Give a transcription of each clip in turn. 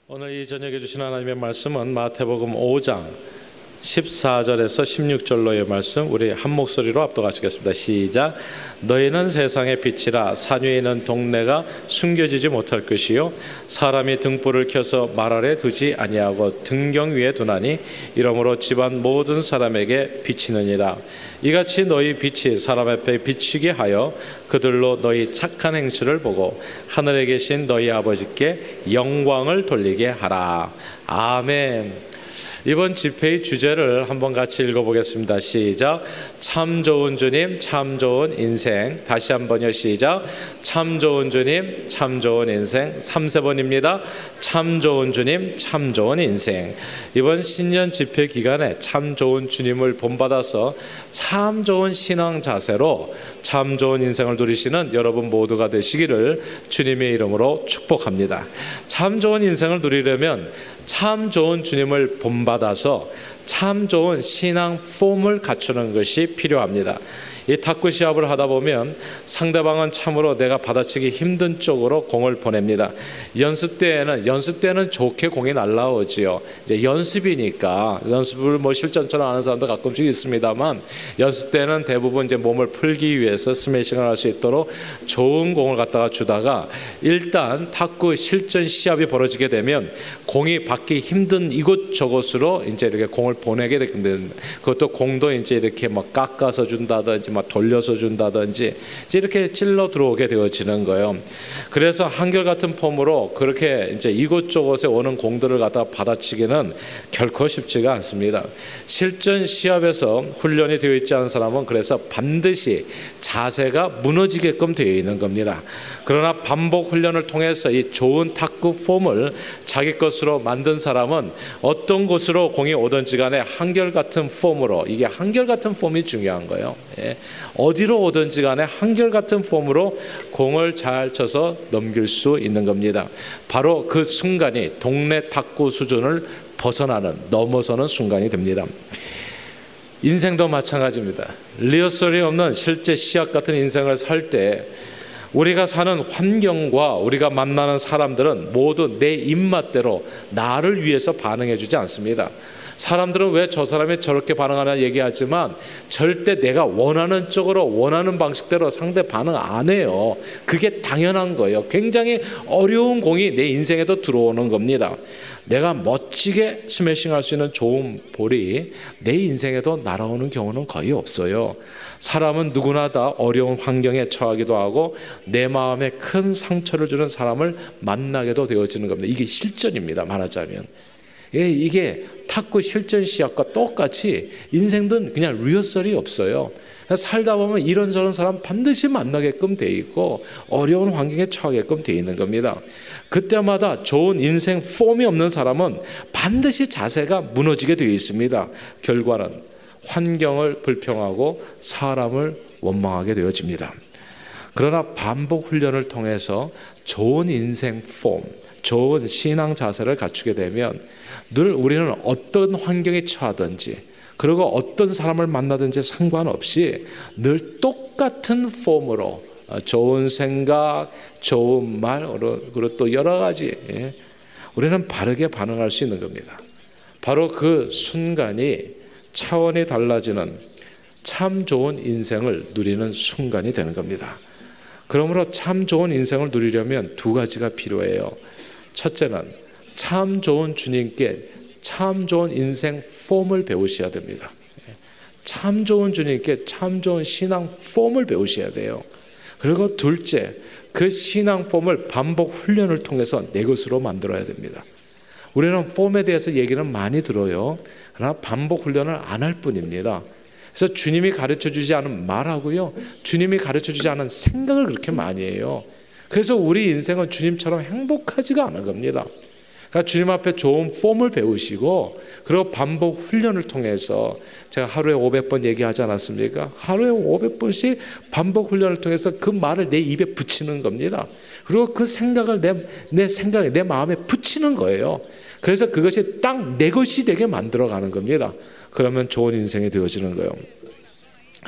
오늘 이 저녁에 주신 하나님의 말씀은 마태복음 5장 14절에서 16절로의 말씀, 우리 한 목소리로 압도하시겠습니다. 시작. 너희는 세상의 빛이라. 산 위에 있는 동네가 숨겨지지 못할 것이요 사람이 등불을 켜서 말 아래 두지 아니하고 등경 위에 두나니 이러므로 집안 모든 사람에게 비치느니라. 이같이 너희 빛이 사람 앞에 비치게 하여 그들로 너희 착한 행실을 보고 하늘에 계신 너희 아버지께 영광을 돌리게 하라. 아멘. 이번 집회의 주제를 한번 같이 읽어보겠습니다. 시작. 참 좋은 주님, 참 좋은 인생. 다시 한번요. 시작. 참 좋은 주님, 참 좋은 인생. 3세번입니다. 참 좋은 주님, 참 좋은 인생. 이번 신년 집회 기간에 참 좋은 주님을 본받아서 참 좋은 신앙 자세로 참 좋은 인생을 누리시는 여러분 모두가 되시기를 주님의 이름으로 축복합니다. 참 좋은 인생을 누리려면 참 좋은 주님을 본받아서 참 좋은 신앙 폼을 갖추는 것이 필요합니다. 이 탁구 시합을 하다 보면 상대방은 참으로 내가 받아치기 힘든 쪽으로 공을 보냅니다. 연습 때는 좋게 공이 날라오지요. 이제 연습이니까 연습을 실전처럼 하는 사람도 가끔씩 있습니다만, 연습 때는 대부분 이제 몸을 풀기 위해서 스매싱을 할 수 있도록 좋은 공을 갖다가 주다가, 일단 탁구 실전 시합이 벌어지게 되면 공이 받기 힘든 이곳저곳으로 이제 이렇게 공을 보내게 됩니다. 그것도 공도 이제 이렇게 막 깎아서 준다든지 돌려서 준다든지 이제 이렇게 찔러 들어오게 되어지는 거예요. 그래서 한결같은 폼으로 그렇게 이제 이곳저곳에 오는 공들을 갖다 받아치기는 결코 쉽지가 않습니다. 실전 시합에서 훈련이 되어 있지 않은 사람은 그래서 반드시 자세가 무너지게끔 되어 있는 겁니다. 그러나 반복 훈련을 통해서 이 좋은 탁구 폼을 자기 것으로 만든 사람은 어떤 곳으로 공이 오든지 간에 한결같은 폼으로, 이게 한결같은 폼이 중요한 거예요. 어디로 오든지 간에 한결같은 폼으로 공을 잘 쳐서 넘길 수 있는 겁니다. 바로 그 순간이 동네 탁구 수준을 넘어서는 순간이 됩니다. 인생도 마찬가지입니다. 리허설이 없는 실제 시합 같은 인생을 살 때 우리가 사는 환경과 우리가 만나는 사람들은 모두 내 입맛대로 나를 위해서 반응해 주지 않습니다. 사람들은 왜 저 사람이 저렇게 반응하나 얘기하지만 절대 내가 원하는 쪽으로 원하는 방식대로 상대 반응 안 해요. 그게 당연한 거예요. 굉장히 어려운 공이 내 인생에도 들어오는 겁니다. 내가 멋지게 스매싱할 수 있는 좋은 볼이 내 인생에도 날아오는 경우는 거의 없어요. 사람은 누구나 다 어려운 환경에 처하기도 하고 내 마음에 큰 상처를 주는 사람을 만나게도 되어지는 겁니다. 이게 실전입니다. 말하자면 이게 탁구 실전 시합과 똑같이 인생도 그냥 리허설이 없어요. 살다 보면 이런저런 사람 반드시 만나게끔 돼 있고 어려운 환경에 처하게끔 돼 있는 겁니다. 그때마다 좋은 인생 폼이 없는 사람은 반드시 자세가 무너지게 되어 있습니다. 결과는 환경을 불평하고 사람을 원망하게 되어집니다. 그러나 반복 훈련을 통해서 좋은 인생 폼, 좋은 신앙 자세를 갖추게 되면 늘 우리는 어떤 환경에 처하든지 그리고 어떤 사람을 만나든지 상관없이 늘 똑같은 폼으로 좋은 생각, 좋은 말, 그리고 또 여러 가지 우리는 바르게 반응할 수 있는 겁니다. 바로 그 순간이 차원이 달라지는 참 좋은 인생을 누리는 순간이 되는 겁니다. 그러므로 참 좋은 인생을 누리려면 두 가지가 필요해요. 첫째는 참 좋은 주님께 참 좋은 인생 폼을 배우셔야 됩니다. 참 좋은 주님께 참 좋은 신앙 폼을 배우셔야 돼요. 그리고 둘째, 그 신앙 폼을 반복 훈련을 통해서 내 것으로 만들어야 됩니다. 우리는 폼에 대해서 얘기는 많이 들어요. 그러나 반복 훈련을 안 할 뿐입니다. 그래서 주님이 가르쳐주지 않은 말하고요, 주님이 가르쳐주지 않은 생각을 그렇게 많이 해요. 그래서 우리 인생은 주님처럼 행복하지가 않은 겁니다. 그러니까 주님 앞에 좋은 폼을 배우시고 그리고 반복 훈련을 통해서, 제가 하루에 500번 얘기하지 않았습니까? 하루에 500번씩 반복 훈련을 통해서 그 말을 내 입에 붙이는 겁니다. 그리고 그 생각을 내 생각에, 내 마음에 붙이는 거예요. 그래서 그것이 딱 내 것이 되게 만들어가는 겁니다. 그러면 좋은 인생이 되어지는 거예요.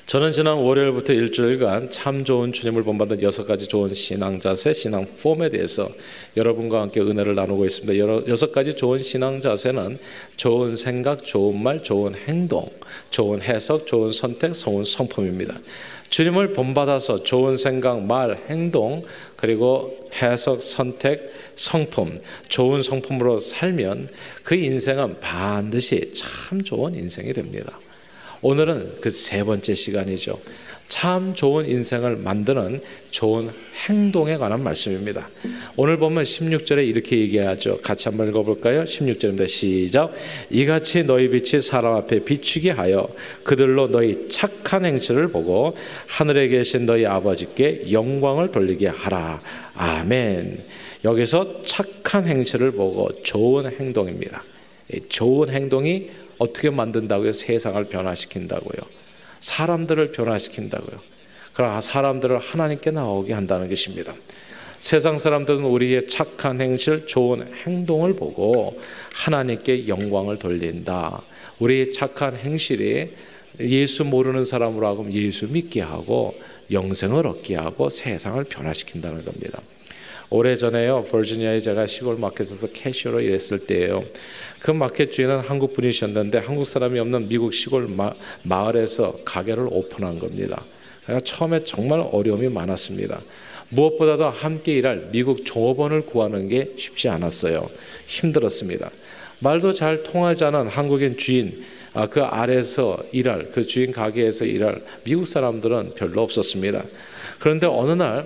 저는 지난 월요일부터 일주일간 참 좋은 주님을 본받는 6가지 좋은 신앙 자세, 신앙 폼에 대해서 여러분과 함께 은혜를 나누고 있습니다. 6가지 좋은 신앙 자세는 좋은 생각, 좋은 말, 좋은 행동, 좋은 해석, 좋은 선택, 좋은 성품입니다. 주님을 본받아서 좋은 생각, 말, 행동, 그리고 해석, 선택, 성품, 좋은 성품으로 살면 그 인생은 반드시 참 좋은 인생이 됩니다. 오늘은 그 3번째 시간이죠. 참 좋은 인생을 만드는 좋은 행동에 관한 말씀입니다. 오늘 보면 16절에 이렇게 얘기하죠. 같이 한번 읽어볼까요? 16절입니다. 시작. 이같이 너희 빛이 사람 앞에 비추게 하여 그들로 너희 착한 행실을 보고 하늘에 계신 너희 아버지께 영광을 돌리게 하라. 아멘. 여기서 착한 행실을 보고 좋은 행동입니다. 좋은 행동이 어떻게 만든다고요? 세상을 변화시킨다고요. 사람들을 변화시킨다고요. 그러나 사람들을 하나님께 나오게 한다는 것입니다. 세상 사람들은 우리의 착한 행실, 좋은 행동을 보고 하나님께 영광을 돌린다. 우리의 착한 행실이 예수 모르는 사람으로 하여금 예수 믿게 하고 영생을 얻게 하고 세상을 변화시킨다는 겁니다. 오래전에요, 버지니아에 제가 시골 마켓에서 캐셔로 일했을 때예요. 그 마켓 주인은 한국 분이셨는데 한국 사람이 없는 미국 시골 마을에서 가게를 오픈한 겁니다. 그러니까 처음에 정말 어려움이 많았습니다. 무엇보다도 함께 일할 미국 종업원을 구하는 게 쉽지 않았어요. 힘들었습니다. 말도 잘 통하지 않은 한국인 주인, 그 아래에서 일할, 그 주인 가게에서 일할 미국 사람들은 별로 없었습니다. 그런데 어느 날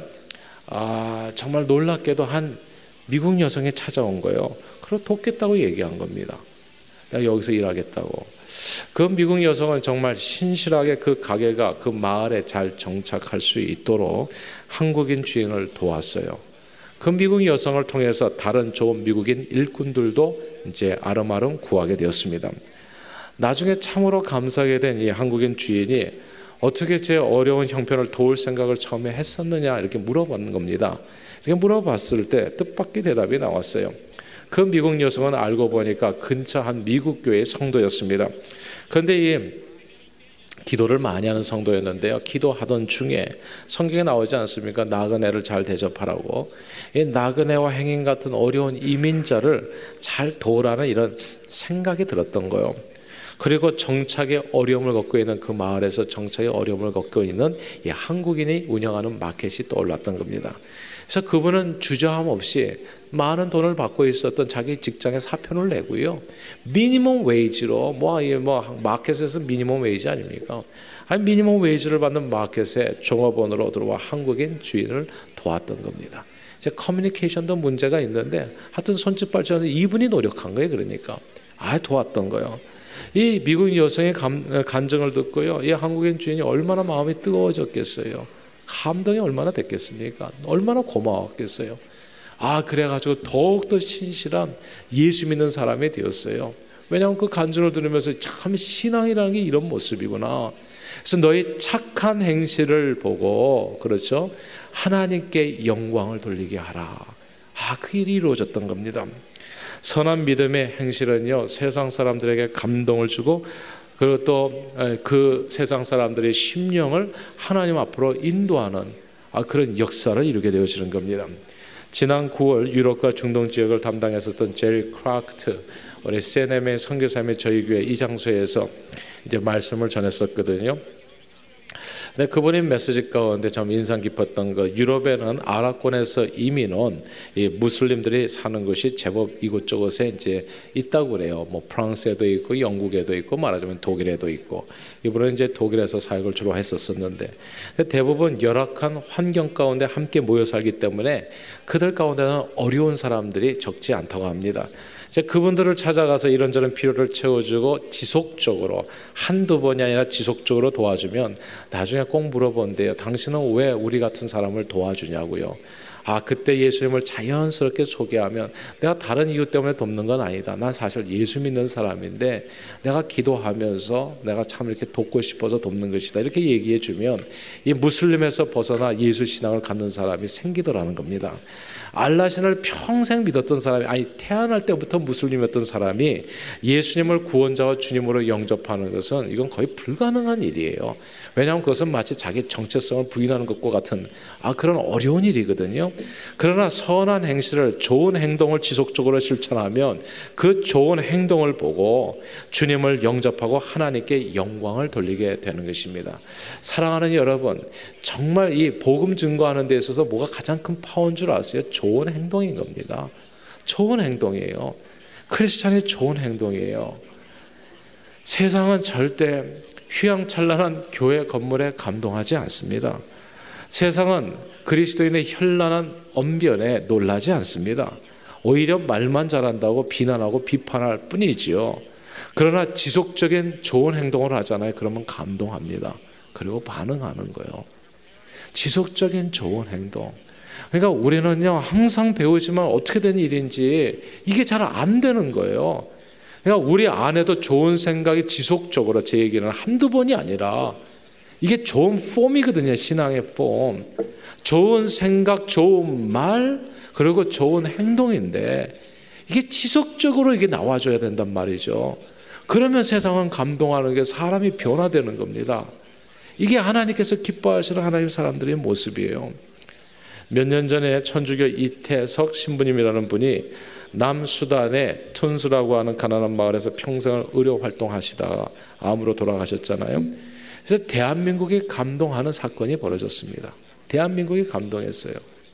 정말 놀랍게도 한 미국 여성이 찾아온 거예요. 그럼 돕겠다고 얘기한 겁니다. 나 여기서 일하겠다고. 그 미국 여성은 정말 신실하게 그 가게가 그 마을에 잘 정착할 수 있도록 한국인 주인을 도왔어요. 그 미국 여성을 통해서 다른 좋은 미국인 일꾼들도 이제 아름아름 구하게 되었습니다. 나중에 참으로 감사하게 된 이 한국인 주인이 어떻게 제 어려운 형편을 도울 생각을 처음에 했었느냐 이렇게 물어봤는 겁니다. 이렇게 물어봤을 때 뜻밖의 대답이 나왔어요. 그 미국 여성은 알고 보니까 근처 한 미국 교회의 성도였습니다. 그런데 이 기도를 많이 하는 성도였는데요. 기도하던 중에 성경에 나오지 않습니까? 나그네를 잘 대접하라고. 이 나그네와 행인 같은 어려운 이민자를 잘 도우라는 이런 생각이 들었던 거예요. 그리고 정착의 어려움을 겪고 있는 그 마을에서 정착의 어려움을 겪고 있는 이 한국인이 운영하는 마켓이 떠올랐던 겁니다. 그래서 그분은 주저함 없이 많은 돈을 받고 있었던 자기 직장에 사표를 내고요. 미니멈 웨이지로 마켓에서 미니멈 웨이지 아닙니까? 아니 미니멈 웨이지를 받는 마켓에 종업원으로 들어와 한국인 주인을 도왔던 겁니다. 이제 커뮤니케이션도 문제가 있는데 하여튼 손짓 발전은 이분이 노력한 거예요. 그러니까 도왔던 거예요. 이 미국 여성의 간증을 듣고요, 이 한국인 주인이 얼마나 마음이 뜨거워졌겠어요. 감동이 얼마나 됐겠습니까? 얼마나 고마웠겠어요. 그래가지고 더욱더 신실한 예수 믿는 사람이 되었어요. 왜냐하면 그 간증을 들으면서 참 신앙이라는 게 이런 모습이구나. 그래서 너희 착한 행실을 보고, 그렇죠, 하나님께 영광을 돌리게 하라. 그 일이 이루어졌던 겁니다. 선한 믿음의 행실은요, 세상 사람들에게 감동을 주고 그리고 또 그 세상 사람들의 심령을 하나님 앞으로 인도하는 그런 역사를 이루게 되어지는 겁니다. 지난 9월 유럽과 중동 지역을 담당했었던 제리 크라크트 우리 CNM의 선교사님이 저희 교회 이 장소에서 이제 말씀을 전했었거든요. 근데 그분의 메시지 가운데 좀 인상 깊었던 거, 유럽에는 아랍권에서 이민 온 이 무슬림들이 사는 곳이 제법 이곳저곳에 이제 있다고 그래요. 뭐 프랑스에도 있고 영국에도 있고 말하자면 독일에도 있고. 이분은 이제 독일에서 사역을 주로 했었었는데 대부분 열악한 환경 가운데 함께 모여 살기 때문에 그들 가운데는 어려운 사람들이 적지 않다고 합니다. 이제 그분들을 찾아가서 이런저런 필요를 채워주고 지속적으로 한두 번이 아니라 지속적으로 도와주면 나중에 꼭 물어본대요. 당신은 왜 우리 같은 사람을 도와주냐고요. 그때 예수님을 자연스럽게 소개하면 내가 다른 이유 때문에 돕는 건 아니다. 난 사실 예수 믿는 사람인데 내가 기도하면서 내가 참 이렇게 돕고 싶어서 돕는 것이다. 이렇게 얘기해 주면 이 무슬림에서 벗어나 예수 신앙을 갖는 사람이 생기더라는 겁니다. 알라신을 평생 믿었던 사람이, 태어날 때부터 무슬림이었던 사람이 예수님을 구원자와 주님으로 영접하는 것은 이건 거의 불가능한 일이에요. 왜냐하면 그것은 마치 자기 정체성을 부인하는 것과 같은 그런 어려운 일이거든요. 그러나 선한 행실을, 좋은 행동을 지속적으로 실천하면 그 좋은 행동을 보고 주님을 영접하고 하나님께 영광을 돌리게 되는 것입니다. 사랑하는 여러분, 정말 이 복음 증거하는 데 있어서 뭐가 가장 큰 파워인 줄 아세요? 좋은 행동인 겁니다. 좋은 행동이에요. 크리스찬이 좋은 행동이에요. 세상은 절대 휘황찬란한 교회 건물에 감동하지 않습니다. 세상은 그리스도인의 현란한 언변에 놀라지 않습니다. 오히려 말만 잘한다고 비난하고 비판할 뿐이지요. 그러나 지속적인 좋은 행동을 하잖아요. 그러면 감동합니다. 그리고 반응하는 거예요. 지속적인 좋은 행동. 그러니까 우리는요, 항상 배우지만 어떻게 된 일인지 이게 잘 안 되는 거예요. 그러니까 우리 안에도 좋은 생각이 지속적으로, 제 얘기는 한두 번이 아니라 이게 좋은 폼이거든요. 신앙의 폼. 좋은 생각, 좋은 말, 그리고 좋은 행동인데 이게 지속적으로 이게 나와줘야 된단 말이죠. 그러면 세상은 감동하는 게 사람이 변화되는 겁니다. 이게 하나님께서 기뻐하시는 하나님 사람들의 모습이에요. 몇 년 전에 천주교 이태석 신부님이라는 분이 남수단의 툰수라고 하는 가난한 마을에서 평생을 의료 활동하시다가 암으로 돌아가셨잖아요. 그래서 대한민국이 감동하는 사건이 벌어졌습니다. 대한민국이 감동했어요.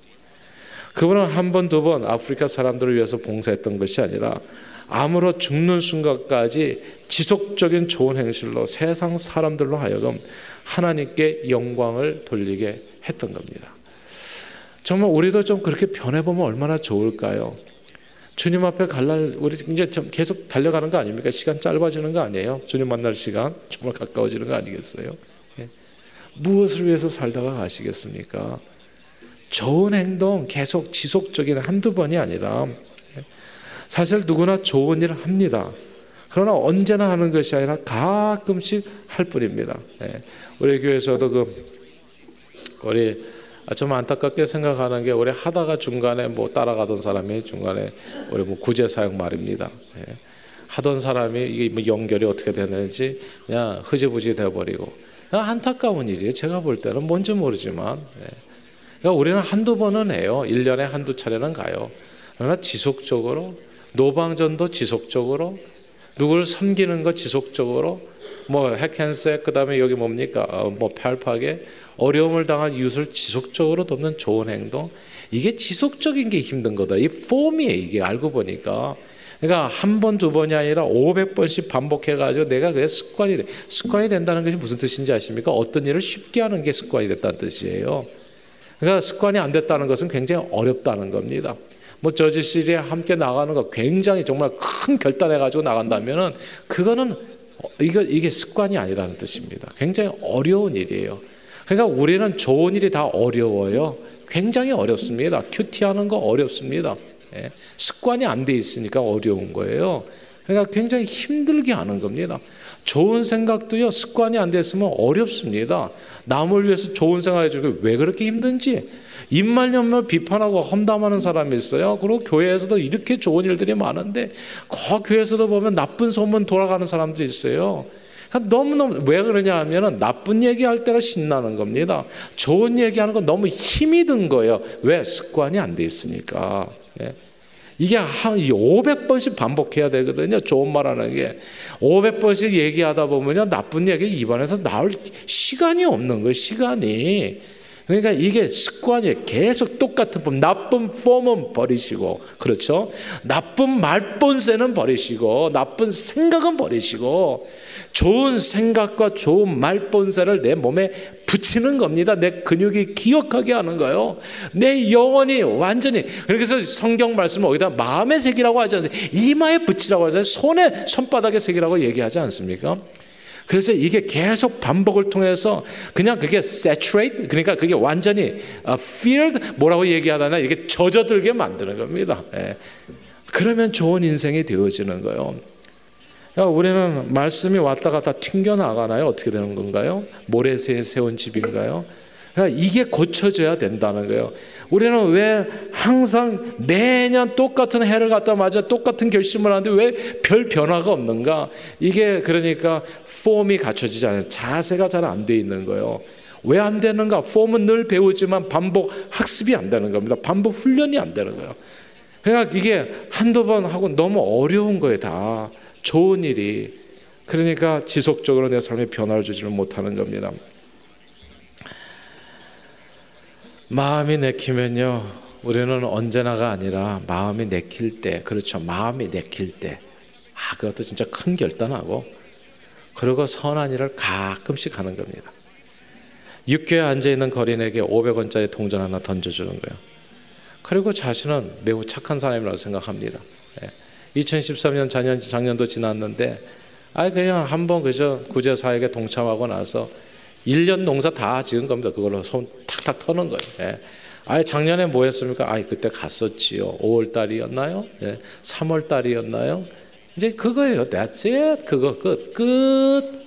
그분은 한 번, 두 번 아프리카 사람들을 위해서 봉사했던 것이 아니라 암으로 죽는 순간까지 지속적인 좋은 행실로 세상 사람들로 하여금 하나님께 영광을 돌리게 했던 겁니다. 정말 우리도 좀 그렇게 변해보면 얼마나 좋을까요? 주님 앞에 갈 날 우리 이제 좀 계속 달려가는 거 아닙니까? 시간 짧아지는 거 아니에요? 주님 만날 시간 정말 가까워지는 거 아니겠어요? 무엇을 위해서 살다가 가시겠습니까? 좋은 행동 계속 지속적인 한두 번이 아니라, 사실 누구나 좋은 일을 합니다. 그러나 언제나 하는 것이 아니라 가끔씩 할 뿐입니다. 우리 교회에서도 우리 좀 안타깝게 생각하는 게, 우리 하다가 중간에 따라가던 사람이 중간에 우리 구제 사역 말입니다. 하던 사람이 이게 연결이 어떻게 되는지 그냥 흐지부지 돼버리고, 안타까운 일이에요. 제가 볼 때는 뭔지 모르지만. 그러니까 우리는 한두 번은 해요. 1년에 한두 차례는 가요. 그러나 지속적으로, 노방전도 지속적으로, 누구를 섬기는 거 지속적으로, 핵앤색, 그 다음에 여기 뭡니까? 팔파게, 어려움을 당한 이웃을 지속적으로 돕는 좋은 행동. 이게 지속적인 게 힘든 거다. 이 폼이에요. 이게 알고 보니까. 그러니까 한 번, 두 번이 아니라 500번씩 반복해가지고 내가 그게 습관이 된다는 것이 무슨 뜻인지 아십니까? 어떤 일을 쉽게 하는 게 습관이 됐다는 뜻이에요. 그러니까 습관이 안 됐다는 것은 굉장히 어렵다는 겁니다. 저지시리에 함께 나가는 거 굉장히 정말 큰 결단해가지고 나간다면은 그거는 이게 습관이 아니라는 뜻입니다. 굉장히 어려운 일이에요. 그러니까 우리는 좋은 일이 다 어려워요. 굉장히 어렵습니다. 큐티하는 거 어렵습니다. 습관이 안 돼 있으니까 어려운 거예요. 그러니까 굉장히 힘들게 하는 겁니다. 좋은 생각도요, 습관이 안 됐으면 어렵습니다. 남을 위해서 좋은 생각해 주고 왜 그렇게 힘든지, 입말년말 비판하고 험담하는 사람이 있어요. 그리고 교회에서도 이렇게 좋은 일들이 많은데 그 교회에서도 보면 나쁜 소문 돌아가는 사람들이 있어요. 그러니까 너무너무, 왜 그러냐 하면 나쁜 얘기할 때가 신나는 겁니다. 좋은 얘기하는 건 너무 힘이 든 거예요. 왜? 습관이 안 돼 있으니까. 이게 한 500번씩 반복해야 되거든요. 좋은 말하는 게 500번씩 얘기하다 보면요, 나쁜 얘기 입안에서 나올 시간이 없는 거예요. 시간이. 그러니까 이게 습관이 계속 똑같은 폼, 나쁜 폼은 버리시고, 그렇죠? 나쁜 말본새는 버리시고, 나쁜 생각은 버리시고, 좋은 생각과 좋은 말본새를 내 몸에 붙이는 겁니다. 내 근육이 기억하게 하는 거예요. 내 영혼이 완전히. 그래서 성경 말씀을 어디다 마음에 새기라고 하지 않습니까? 이마에 붙이라고 하잖아요. 손바닥에 새기라고 얘기하지 않습니까? 그래서 이게 계속 반복을 통해서 그냥 그게 saturate, 그러니까 그게 완전히 filled, 뭐라고 얘기하다나 이렇게 젖어들게 만드는 겁니다. 예. 그러면 좋은 인생이 되어지는 거예요. 우리는 말씀이 왔다 갔다 튕겨나가나요? 어떻게 되는 건가요? 모래에 세운 집인가요? 이게 고쳐져야 된다는 거예요. 우리는 왜 항상 매년 똑같은 해를 갖다 맞아 똑같은 결심을 하는데 왜 별 변화가 없는가? 이게 그러니까 폼이 갖춰지지 않아요. 자세가 잘 안 돼 있는 거예요. 왜 안 되는가? 폼은 늘 배우지만 반복 학습이 안 되는 겁니다. 반복 훈련이 안 되는 거예요. 그러니까 이게 한두 번 하고 너무 어려운 거예요. 다 좋은 일이. 그러니까 지속적으로 내 삶에 변화를 주지를 못하는 겁니다. 마음이 내키면요, 우리는 언제나가 아니라 마음이 내킬 때, 그렇죠, 마음이 내킬 때, 그것도 진짜 큰 결단하고, 그리고 선한 일을 가끔씩 하는 겁니다. 육교에 앉아있는 거린에게 500원짜리 동전 하나 던져주는 거예요. 그리고 자신은 매우 착한 사람이라고 생각합니다. 2013년 작년도 지났는데 그냥 한번 그저 구제사역에 동참하고 나서 1년 농사 다 지은 겁니다. 그걸로 손 탁탁 터는 거예요. 작년에 뭐 했습니까? 그때 갔었지요. 5월달이었나요? 3월달이었나요? 이제 그거예요. That's it. 그거 끝.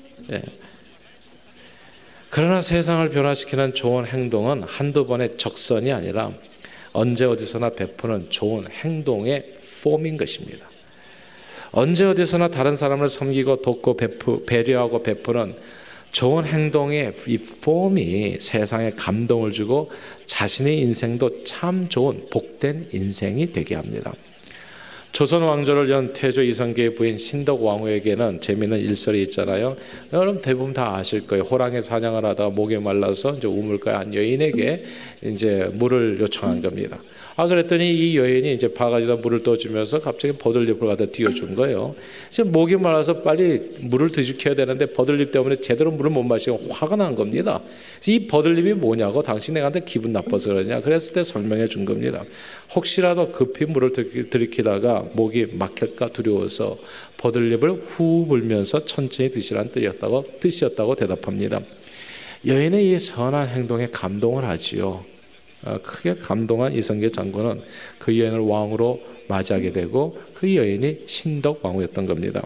그러나 세상을 변화시키는 좋은 행동은 한두 번의 적선이 아니라 언제 어디서나 베푸는 좋은 행동의 폼인 것입니다. 언제 어디서나 다른 사람을 섬기고 돕고 배려하고 베푸는 좋은 행동의 이 폼이 세상에 감동을 주고 자신의 인생도 참 좋은 복된 인생이 되게 합니다. 조선 왕조를 연 태조 이성계의 부인 신덕 왕후에게는 재미있는 일설이 있잖아요. 여러분 대부분 다 아실 거예요. 호랑이 사냥을 하다가 목이 말라서 이제 우물가에 한 여인에게 이제 물을 요청한 겁니다. 그랬더니 이 여인이 이제 바가지에다 물을 떠주면서 갑자기 버들잎을 갖다 띄워준 거예요. 지금 목이 말라서 빨리 물을 뒤죽여야 되는데 버들잎 때문에 제대로 물을 못 마시고 화가 난 겁니다. 이 버들잎이 뭐냐고, 당신 내한테 기분 나빠서 그러냐, 그랬을 때 설명해 준 겁니다. 혹시라도 급히 물을 들이키다가 목이 막힐까 두려워서 버들잎을 후 불면서 천천히 드시라는 뜻이었다고 대답합니다. 여인의 이 선한 행동에 감동을 하지요. 크게 감동한 이성계 장군은 그 여인을 왕으로 맞이하게 되고 그 여인이 신덕 왕후였던 겁니다.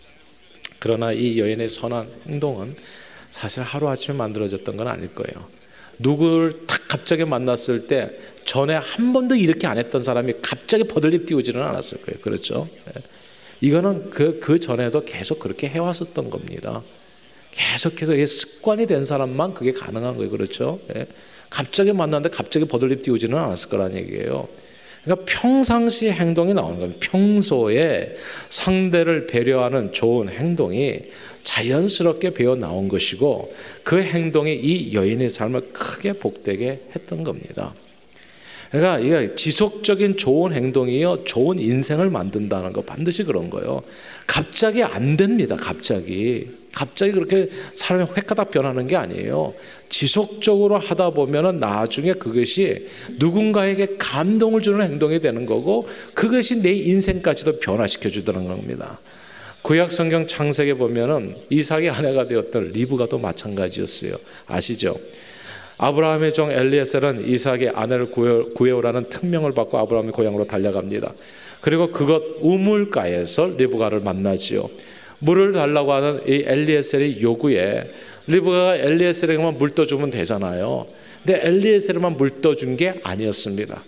그러나 이 여인의 선한 행동은 사실 하루아침에 만들어졌던 건 아닐 거예요. 누구를 딱 갑자기 만났을 때 전에 한 번도 이렇게 안 했던 사람이 갑자기 버들잎 띄우지는 않았을 거예요. 그렇죠? 이거는 그 전에도 계속 그렇게 해왔었던 겁니다. 계속해서 이게 습관이 된 사람만 그게 가능한 거예요. 그렇죠? 갑자기 만났는데 갑자기 버들잎 띄우지는 않았을 거라는 얘기예요. 그러니까 평상시 행동이 나오는 겁니다. 평소에 상대를 배려하는 좋은 행동이 자연스럽게 배어 나온 것이고 그 행동이 이 여인의 삶을 크게 복되게 했던 겁니다. 그러니까 이게 지속적인 좋은 행동이요, 좋은 인생을 만든다는 거 반드시 그런 거예요. 갑자기 안 됩니다. 갑자기 그렇게 사람이 획가닥 변하는 게 아니에요. 지속적으로 하다 보면은 나중에 그것이 누군가에게 감동을 주는 행동이 되는 거고 그것이 내 인생까지도 변화시켜 주더라는 겁니다. 구약 성경 창세기에 보면은 이삭의 아내가 되었던 리브가도 마찬가지였어요. 아시죠? 아브라함의 종 엘리에셀은 이삭의 아내를 구해오라는 특명을 받고 아브라함의 고향으로 달려갑니다. 그리고 그것 우물가에서 리브가를 만나지요. 물을 달라고 하는 이 엘리에셀의 요구에 리브가가 엘리에셀에게만 물 떠주면 되잖아요. 근데 엘리에셀에만 물 떠준 게 아니었습니다.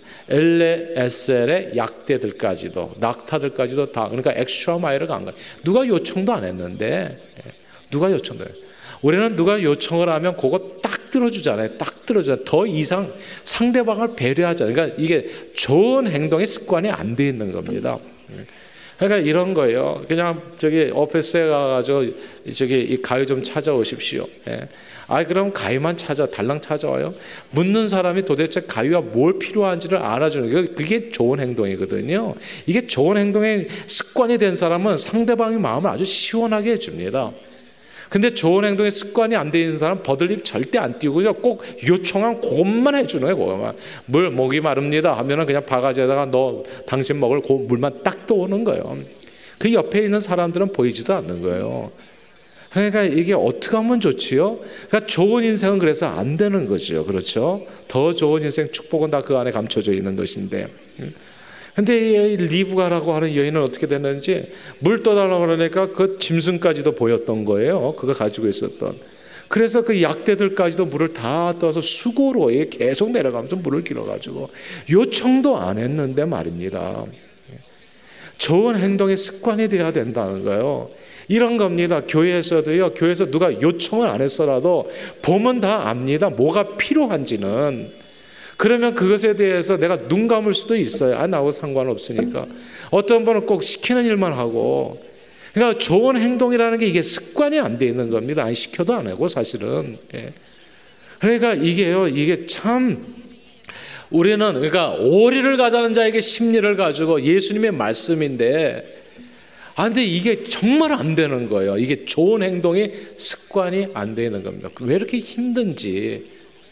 엘리에셀의 약대들까지도 낙타들까지도 다, 그러니까 엑스트라 마일을 간 거예요. 누가 요청도 안 했는데 누가 요청도 해요. 우리는 누가 요청을 하면 그거 딱 들어주잖아요. 딱 들어주잖아요. 더 이상 상대방을 배려하잖아요. 그러니까 이게 좋은 행동의 습관이 안 돼 있는 겁니다. 그러니까 이런 거예요. 그냥 저기 오피스에 가가지고 저기 이 가위 좀 찾아오십시오. 그럼 가위만 달랑 찾아와요. 묻는 사람이 도대체 가위가 뭘 필요한지를 알아주는 게 그게 좋은 행동이거든요. 이게 좋은 행동의 습관이 된 사람은 상대방의 마음을 아주 시원하게 해줍니다. 근데 좋은 행동의 습관이 안 돼 있는 사람 버들잎 절대 안 띄우고 꼭 요청한 그것만 해주는 거예요. 그것만. 물 목이 마릅니다 하면은 그냥 바가지에다가 당신 먹을 그 물만 딱 떠오는 거예요. 그 옆에 있는 사람들은 보이지도 않는 거예요. 그러니까 이게 어떻게 하면 좋지요? 그러니까 좋은 인생은 그래서 안 되는 거죠. 그렇죠? 더 좋은 인생 축복은 다 그 안에 감춰져 있는 것인데. 근데 이 리브가라고 하는 여인은 어떻게 됐는지 물 떠달라고 그러니까 그 짐승까지도 보였던 거예요. 그거 가지고 있었던. 그래서 그 약대들까지도 물을 다 떠서 수고로 계속 내려가면서 물을 길어가지고 요청도 안 했는데 말입니다. 좋은 행동의 습관이 되어야 된다는 거예요. 이런 겁니다. 교회에서도요. 교회에서 누가 요청을 안 했어라도 보면 다 압니다. 뭐가 필요한지는. 그러면 그것에 대해서 내가 눈 감을 수도 있어요. 나하고 상관없으니까. 어떤 분은 꼭 시키는 일만 하고. 그러니까 좋은 행동이라는 게 이게 습관이 안 돼 있는 겁니다. 시켜도 안 하고 사실은. 그러니까 이게 참 우리는 그러니까 오리를 가자는 자에게 심리를 가지고 예수님의 말씀인데 근데 이게 정말 안 되는 거예요. 이게 좋은 행동이 습관이 안 되는 겁니다. 왜 이렇게 힘든지.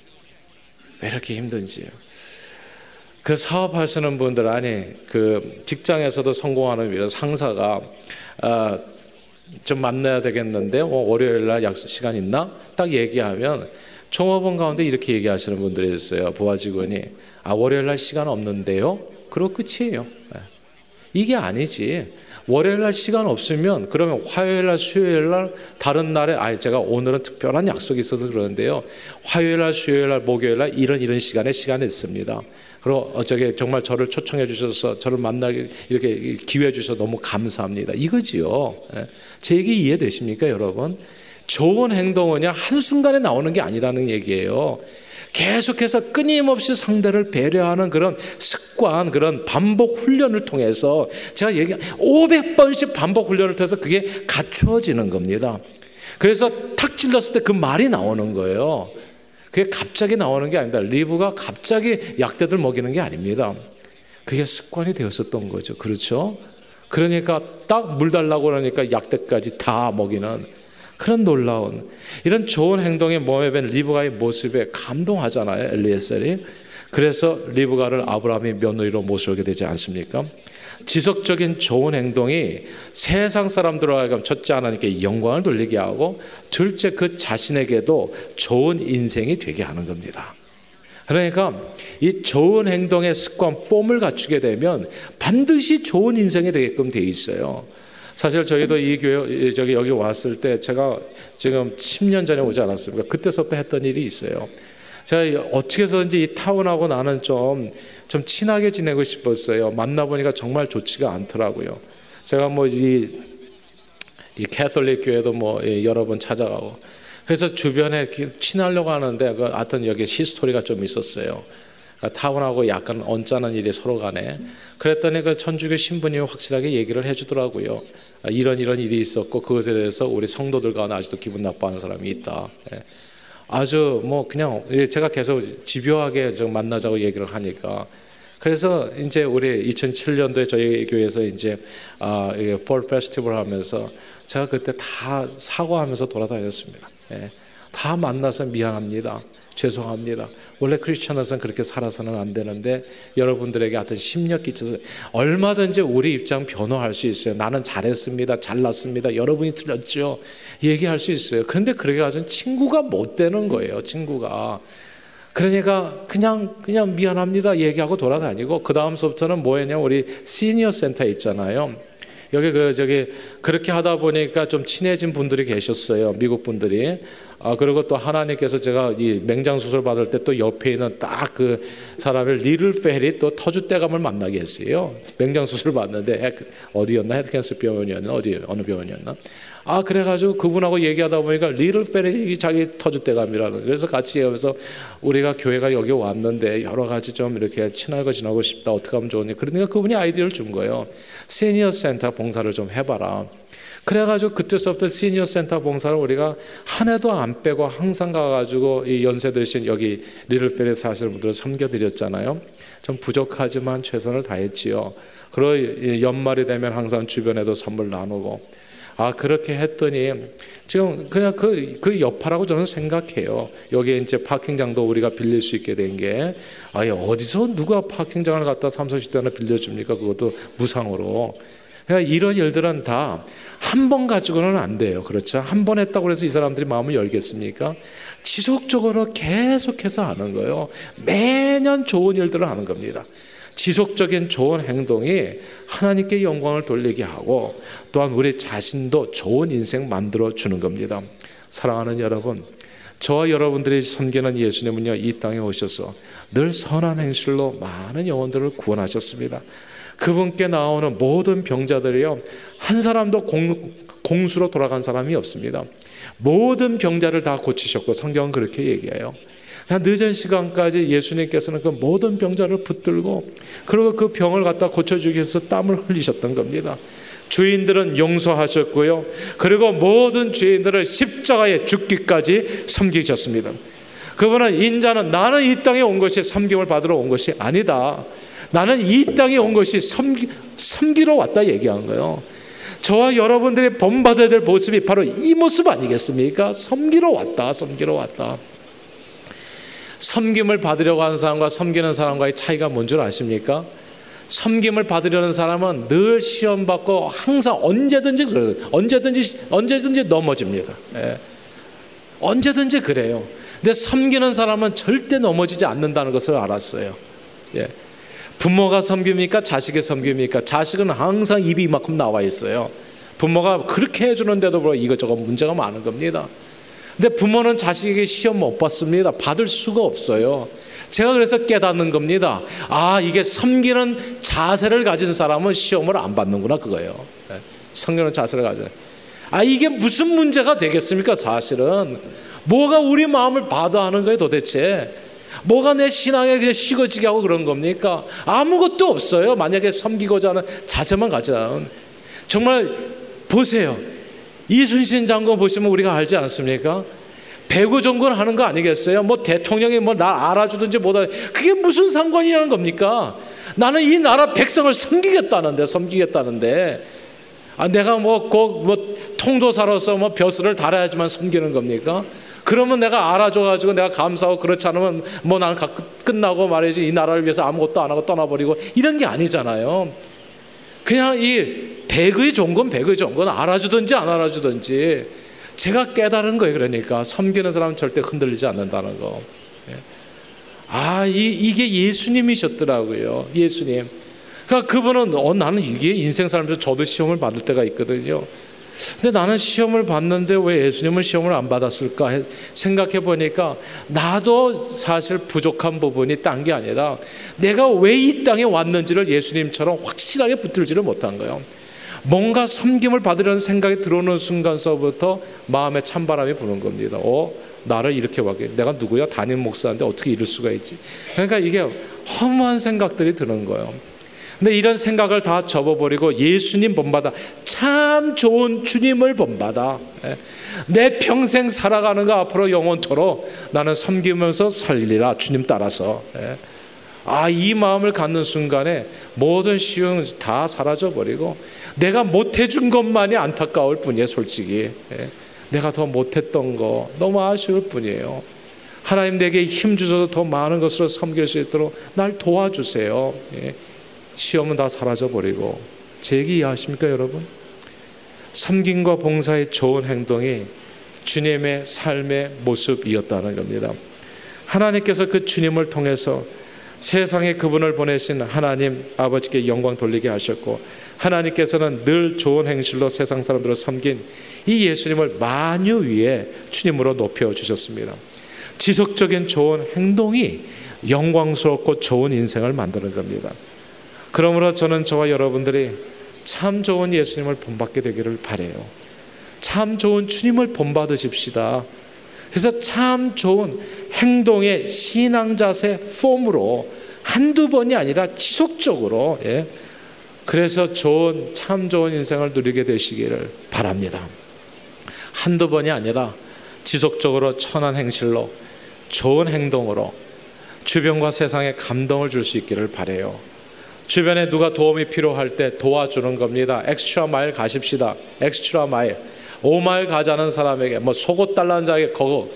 그 사업하시는 분들 그 직장에서도 성공하는 위해서 상사가 좀 만나야 되겠는데 월요일 날 약속 시간 있나? 딱 얘기하면 종업원 가운데 이렇게 얘기하시는 분들이 있어요. 부하 직원이 월요일 날 시간 없는데요? 그러고 끝이에요. 이게 아니지. 월요일 날 시간 없으면 그러면 화요일 날 수요일 날 다른 날에 제가 오늘은 특별한 약속이 있어서 그러는데요. 화요일 날 수요일 날 목요일 날 이런 시간에 시간이 있습니다. 그리고 정말 저를 초청해 주셔서 저를 만나게 이렇게 기회 주셔서 너무 감사합니다. 이거지요. 제 얘기 이해되십니까, 여러분? 좋은 행동은요 한순간에 나오는 게 아니라는 얘기예요. 계속해서 끊임없이 상대를 배려하는 그런 습관, 그런 반복 훈련을 통해서 제가 500번씩 반복 훈련을 통해서 그게 갖추어지는 겁니다. 그래서 탁 찔렀을 때 그 말이 나오는 거예요. 그게 갑자기 나오는 게 아닙니다. 리브가 갑자기 약대들 먹이는 게 아닙니다. 그게 습관이 되었었던 거죠. 그렇죠? 그러니까 딱 물 달라고 그러니까 약대까지 다 먹이는 그런 놀라운 이런 좋은 행동의 모압의 리브가의 모습에 감동하잖아요. 엘리에셀이. 그래서 리브가를 아브라함이 며느리로 모시게 되지 않습니까? 지속적인 좋은 행동이 세상 사람들로 하여금 첫째 하나님께 영광을 돌리게 하고 둘째 그 자신에게도 좋은 인생이 되게 하는 겁니다. 그러니까 이 좋은 행동의 습관 폼을 갖추게 되면 반드시 좋은 인생이 되게끔 돼 있어요. 사실 저희도 이 교회 여기 왔을 때 제가 지금 10년 전에 오지 않았습니까? 그때서부터 했던 일이 있어요. 제가 어떻게 해서든지 이 타운하고 나는 좀 친하게 지내고 싶었어요. 만나보니까 정말 좋지가 않더라고요. 제가 이 캐톨릭 교회도 여러 번 찾아가고 그래서 주변에 친하려고 하는데 하여튼 여기 히스토리가 좀 있었어요. 타운하고 약간 언짢은 일이 서로 간에. 그랬더니 그 천주교 신부님이 확실하게 얘기를 해주더라고요. 이런 일이 있었고 그것에 대해서 우리 성도들 가운데 아직도 기분 나빠하는 사람이 있다. 아주 그냥 제가 계속 집요하게 좀 만나자고 얘기를 하니까. 그래서 이제 우리 2007년도에 저희 교회에서 이제 폴 페스티벌 하면서 제가 그때 다 사과하면서 돌아다녔습니다. 다 만나서 미안합니다. 죄송합니다. 원래 크리스천으로서는 그렇게 살아서는 안 되는데 여러분들에게 어떤 심력 끼쳐서 얼마든지 우리 입장 변호할 수 있어요. 나는 잘했습니다. 잘났습니다. 여러분이 틀렸죠. 얘기할 수 있어요. 그런데 그렇게 가지고 친구가 못 되는 거예요. 친구가. 그러니까 그냥 미안합니다 얘기하고 돌아다니고 그 다음서부터는 뭐였냐 우리 시니어 센터 있잖아요. 여기 그렇게 하다 보니까 좀 친해진 분들이 계셨어요. 미국 분들이. 그리고 또 하나님께서 제가 이 맹장 수술 받을 때 또 옆에 있는 딱 그 사람을 리틀 펠이 또 터줏대감을 만나게 했어요. 맹장 수술 받는데 어디였나? 헤드캔서 병원이었나? 어느 병원이었나? 그래가지고 그분하고 얘기하다 보니까 리틀 펠이 자기 터줏대감이라는. 그래서 같이 하면서 우리가 교회가 여기 왔는데 여러 가지 좀 이렇게 친하게 지나고 싶다. 어떻게 하면 좋으니? 그러니까 그분이 아이디어를 준 거예요. 시니어 센터 봉사를 좀 해봐라. 그래가지고 그때서부터 시니어 센터 봉사를 우리가 한 해도 안 빼고 항상 가가지고 이 연세 드신 여기 리틀펠에 사시는 분들을 섬겨드렸잖아요. 좀 부족하지만 최선을 다했지요. 그리고 연말이 되면 항상 주변에도 선물 나누고. 그렇게 했더니 지금 그냥 그 여파라고 저는 생각해요. 여기에 이제 파킹장도 우리가 빌릴 수 있게 된 게 어디서 누가 파킹장을 갖다 30, 40대 하나 빌려줍니까? 그것도 무상으로. 그러니까 이런 일들은 다 한 번 가지고는 안 돼요. 그렇죠? 한 번 했다고 해서 이 사람들이 마음을 열겠습니까? 지속적으로 계속해서 하는 거예요. 매년 좋은 일들을 하는 겁니다. 지속적인 좋은 행동이 하나님께 영광을 돌리게 하고 또한 우리 자신도 좋은 인생 만들어 주는 겁니다. 사랑하는 여러분, 저와 여러분들이 섬기는 예수님은요, 이 땅에 오셔서 늘 선한 행실로 많은 영혼들을 구원하셨습니다. 그분께 나오는 모든 병자들이요, 한 사람도 공수로 돌아간 사람이 없습니다. 모든 병자를 다 고치셨고, 성경은 그렇게 얘기해요. 늦은 시간까지 예수님께서는 그 모든 병자를 붙들고 그리고 그 병을 갖다 고쳐주기 위해서 땀을 흘리셨던 겁니다. 죄인들은 용서하셨고요, 그리고 모든 죄인들을 십자가에 죽기까지 섬기셨습니다. 그분은 인자는 나는 이 땅에 온 것이 섬김을 받으러 온 것이 아니다, 나는 이 땅에 온 것이 섬기러 왔다 얘기한 거예요. 저와 여러분들이 본받아야 될 모습이 바로 이 모습 아니겠습니까? 섬기러 왔다, 섬기러 왔다. 섬김을 받으려고 하는 사람과 섬기는 사람과의 차이가 뭔 줄 아십니까? 섬김을 받으려는 사람은 늘 시험받고 항상 언제든지 그래요. 언제든지 넘어집니다. 예. 언제든지 그래요. 근데 섬기는 사람은 절대 넘어지지 않는다는 것을 알았어요. 예. 부모가 섬깁니까? 자식이 섬깁니까? 자식은 항상 입이 이만큼 나와 있어요. 부모가 그렇게 해주는데도 불구하고 이것저것 문제가 많은 겁니다. 근데 부모는 자식에게 시험 못 받습니다. 받을 수가 없어요. 제가 그래서 깨닫는 겁니다. 아, 이게 섬기는 자세를 가진 사람은 시험을 안 받는구나, 그거예요. 섬기는 자세를 가진. 아, 이게 무슨 문제가 되겠습니까? 사실은 뭐가 우리 마음을 바다하는 거예요, 도대체? 뭐가 내 신앙에 그냥 식어지게 하고 그런 겁니까? 아무것도 없어요. 만약에 섬기고자 하는 자세만 가지면. 정말 보세요. 이순신 장군 보시면 우리가 알지 않습니까? 배구 정권 하는 거 아니겠어요? 뭐 대통령이 뭐 날 알아주든지 못하, 그게 무슨 상관이라는 겁니까? 나는 이 나라 백성을 섬기겠다는데, 아, 내가 뭐 통도사로서 뭐 벼슬을 달아야지만 섬기는 겁니까? 그러면 내가 알아줘가지고 내가 감사하고 그렇지 않으면 뭐 나는 끝나고 말이지, 이 나라를 위해서 아무것도 안 하고 떠나버리고 이런 게 아니잖아요. 그냥 이 백의 좋은 건 알아주든지 안 알아주든지 제가 깨달은 거예요. 그러니까 섬기는 사람은 절대 흔들리지 않는다는 거. 아, 이게 예수님이셨더라고요. 예수님. 그러니까 그분은 나는 이게 인생 살면서 저도 시험을 받을 때가 있거든요. 근데 나는 시험을 받는데 왜 예수님은 시험을 안 받았을까 생각해 보니까 나도 사실 부족한 부분이 딴 게 아니라 내가 왜 이 땅에 왔는지를 예수님처럼 확실하게 붙들지를 못한 거예요. 뭔가 섬김을 받으려는 생각이 들어오는 순간서부터 마음에 찬바람이 부는 겁니다. 나를 이렇게 와게, 내가 누구야? 담임 목사인데 어떻게 이럴 수가 있지? 그러니까 이게 허무한 생각들이 드는 거예요. 근데 이런 생각을 다 접어버리고 예수님 본받아, 참 좋은 주님을 본받아, 내 평생 살아가는 거 앞으로 영원토록 나는 섬기면서 살리라, 주님 따라서. 아, 이 마음을 갖는 순간에 모든 시험 다 사라져버리고 내가 못해준 것만이 안타까울 뿐이에요. 솔직히 내가 더 못했던 거 너무 아쉬울 뿐이에요. 하나님 내게 힘 주셔서 더 많은 것으로 섬길 수 있도록 날 도와주세요. 시험은 다 사라져버리고. 제 얘기 이해하십니까, 여러분? 섬김과 봉사의 좋은 행동이 주님의 삶의 모습이었다는 겁니다. 하나님께서 그 주님을 통해서 세상에 그분을 보내신 하나님 아버지께 영광 돌리게 하셨고, 하나님께서는 늘 좋은 행실로 세상 사람들을 섬긴 이 예수님을 만유 위에 주님으로 높여주셨습니다. 지속적인 좋은 행동이 영광스럽고 좋은 인생을 만드는 겁니다. 그러므로 저는 저와 여러분들이 참 좋은 예수님을 본받게 되기를 바라요. 참 좋은 주님을 본받으십시다. 그래서 참 좋은 행동의 신앙 자세 폼으로 한두 번이 아니라 지속적으로, 그래서 참 좋은 인생을 누리게 되시기를 바랍니다. 한두 번이 아니라 지속적으로 선한 행실로 좋은 행동으로 주변과 세상에 감동을 줄 수 있기를 바라요. 주변에 누가 도움이 필요할 때 도와주는 겁니다. 엑스트라 마일 가십시다. 엑스트라 마일. 5마일 가자는 사람에게 뭐 속옷 달라는 자에게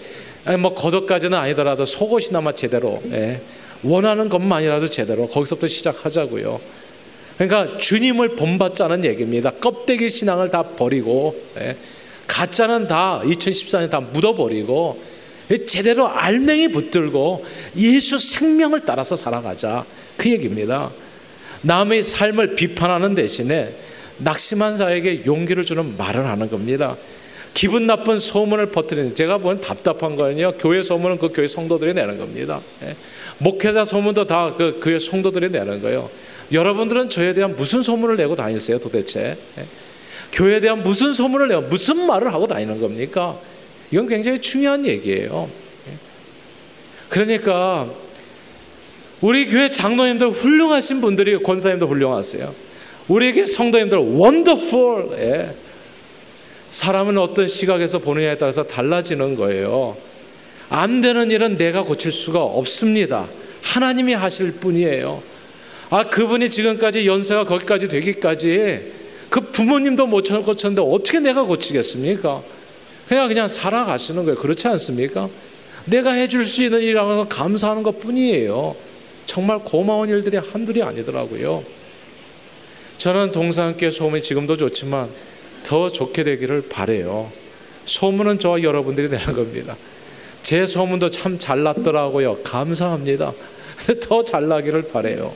거저까지는 아니더라도 속옷이나마 제대로, 원하는 것만이라도 제대로 거기서부터 시작하자고요. 그러니까 주님을 본받자는 얘기입니다. 껍데기 신앙을 다 버리고, 가짜는 다 2014년 다 묻어버리고 제대로 알맹이 붙들고 예수 생명을 따라서 살아가자, 그 얘기입니다. 남의 삶을 비판하는 대신에 낙심한 자에게 용기를 주는 말을 하는 겁니다. 기분 나쁜 소문을 퍼뜨리는, 제가 보는 답답한 거는요, 교회 소문은 그 교회 성도들이 내는 겁니다. 목회자 소문도 다 그 교회 성도들이 내는 거예요. 여러분들은 저에 대한 무슨 소문을 내고 다니세요 도대체? 교회에 대한 무슨 소문을 내고 무슨 말을 하고 다니는 겁니까? 이건 굉장히 중요한 얘기예요. 그러니까 우리 교회 장로님들 훌륭하신 분들이, 권사님도 훌륭하세요. 우리 교회 성도님들 원더풀. 사람은 어떤 시각에서 보느냐에 따라서 달라지는 거예요. 안 되는 일은 내가 고칠 수가 없습니다. 하나님이 하실 뿐이에요. 그분이 지금까지 연세가 거기까지 되기까지 그 부모님도 못 고쳤는데 어떻게 내가 고치겠습니까? 그냥 살아가시는 거예요. 그렇지 않습니까? 내가 해줄 수 있는 일이라고 감사하는 것 뿐이에요. 정말 고마운 일들이 한둘이 아니더라고요. 저는 동산교회 소문이 지금도 좋지만 더 좋게 되기를 바라요. 소문은 저와 여러분들이 내는 겁니다. 제 소문도 참 잘났더라고요. 감사합니다. 더 잘나기를 바라요.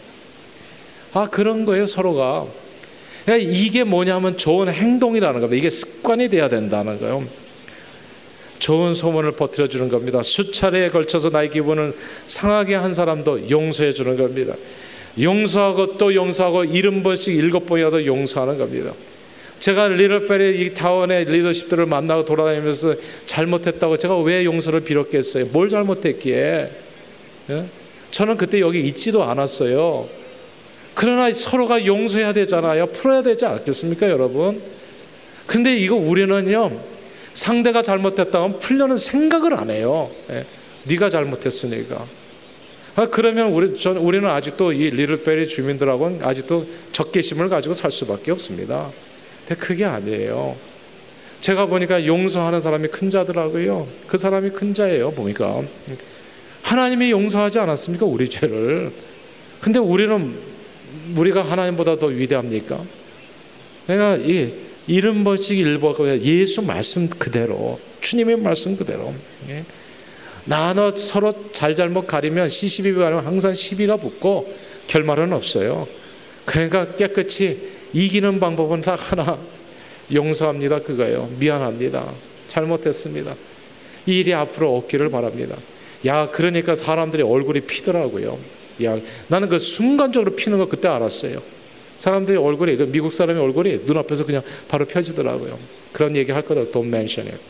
그런 거예요, 서로가. 그러니까 이게 뭐냐면 좋은 행동이라는 겁니다. 이게 습관이 돼야 된다는 거예요. 좋은 소문을 퍼뜨려 주는 겁니다. 수차례에 걸쳐서 나의 기분을 상하게 한 사람도 용서해 주는 겁니다. 용서하고 또 용서하고 70번씩 7번이라도 용서하는 겁니다. 제가 리틀베리 이 타운의 리더십들을 만나고 돌아다니면서 잘못했다고 제가 왜 용서를 빌었겠어요? 뭘 잘못했기에? 저는 그때 여기 있지도 않았어요. 그러나 서로가 용서해야 되잖아요. 풀어야 되지 않겠습니까, 여러분? 근데 이거 우리는요, 상대가 잘못했다면 풀려는 생각을 안 해요. 네가 잘못했으니까. 그러면 우리는 아직도 이 리틀베리 주민들하고는 아직도 적개심을 가지고 살 수밖에 없습니다. 근데 그게 아니에요. 제가 보니까 용서하는 사람이 큰 자더라고요. 그 사람이 큰 자예요, 보니까. 하나님이 용서하지 않았습니까, 우리 죄를? 근데 우리가 하나님보다 더 위대합니까? 내가 70번씩 7번 예수 말씀 그대로, 주님의 말씀 그대로. 나 너 서로 잘잘못 가리면 시시비비 가리면 항상 시비가 붙고 결말은 없어요. 그러니까 깨끗이 이기는 방법은 다 하나, 용서합니다, 그거예요. 미안합니다, 잘못했습니다. 이 일이 앞으로 없기를 바랍니다. 그러니까 사람들이 얼굴이 피더라고요. 나는 그 순간적으로 피는 거 그때 알았어요. 사람들이 얼굴이, 미국 사람의 얼굴이 눈앞에서 그냥 바로 펴지더라고요. 그런 얘기 할 거다. Don't mention it.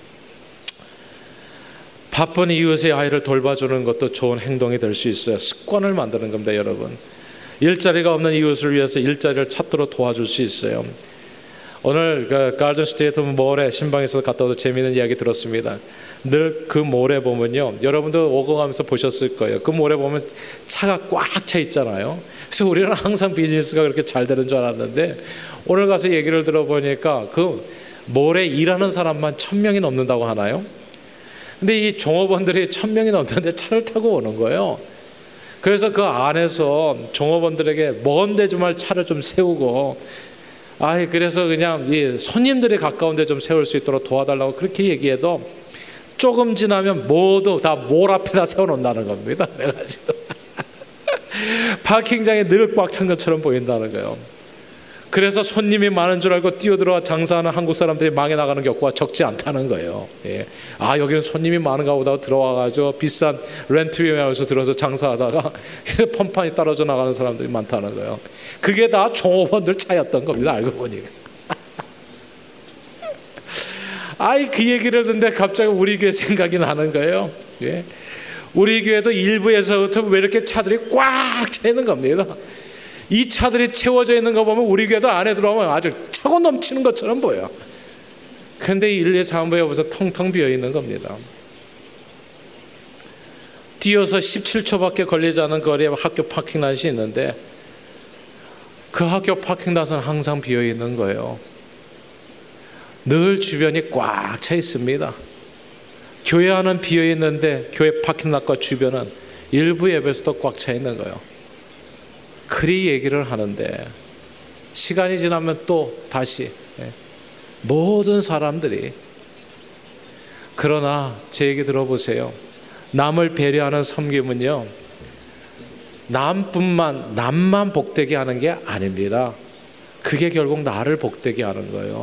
바쁜 이웃의 아이를 돌봐주는 것도 좋은 행동이 될 수 있어요. 습관을 만드는 겁니다, 여러분. 일자리가 없는 이웃을 위해서 일자리를 찾도록 도와줄 수 있어요. 오늘 가든 스테이트 몰에 신방에서 갔다 와서 재미있는 이야기 들었습니다. 늘 그 몰에 보면요, 여러분도 오고 가면서 보셨을 거예요. 그 몰에 보면 차가 꽉 차 있잖아요. 그래서 우리는 항상 비즈니스가 그렇게 잘 되는 줄 알았는데, 오늘 가서 얘기를 들어보니까 그 몰에 일하는 사람만 1000명이 넘는다고 하나요? 근데 이 종업원들이 1000명이 넘는데 차를 타고 오는 거예요. 그래서 그 안에서 종업원들에게 먼데 주말 차를 좀 세우고, 그래서 그냥 이 손님들이 가까운 데 좀 세울 수 있도록 도와달라고 그렇게 얘기해도 조금 지나면 모두 다 몰 앞에다 세워놓는다는 겁니다. 그래가지고 파킹장에 늘 꽉 찬 것처럼 보인다는 거예요. 그래서 손님이 많은 줄 알고 뛰어들어와 장사하는 한국 사람들이 망해 나가는 경우가 적지 않다는 거예요. 여기는 손님이 많은가 보다 들어와가지고 비싼 렌트비용에서 들어서 장사하다가 펌판이 떨어져 나가는 사람들이 많다는 거예요. 그게 다 종업원들 차였던 겁니다, 알고 보니까. 그 얘기를 듣는데 갑자기 우리 교회 생각이 나는 거예요. 우리 교회도 일부에서부터 왜 이렇게 차들이 꽉 차 있는 겁니다. 이 차들이 채워져 있는 거 보면 우리 교회도 안에 들어오면 아주 차고 넘치는 것처럼 보여. 그런데 1, 2, 3부에 보면서 텅텅 비어 있는 겁니다. 뛰어서 17초밖에 걸리지 않은 거리에 학교 파킹 랏이 있는데 그 학교 파킹 랏은 항상 비어 있는 거예요. 늘 주변이 꽉 차 있습니다. 교회 안은 비어 있는데 교회 파킹 랏과 주변은 일부 예배에서도 꽉 차 있는 거예요. 그리 얘기를 하는데 시간이 지나면 또 다시 모든 사람들이. 그러나 제 얘기 들어보세요. 남을 배려하는 섬김은요, 남만 복되게 하는 게 아닙니다. 그게 결국 나를 복되게 하는 거예요.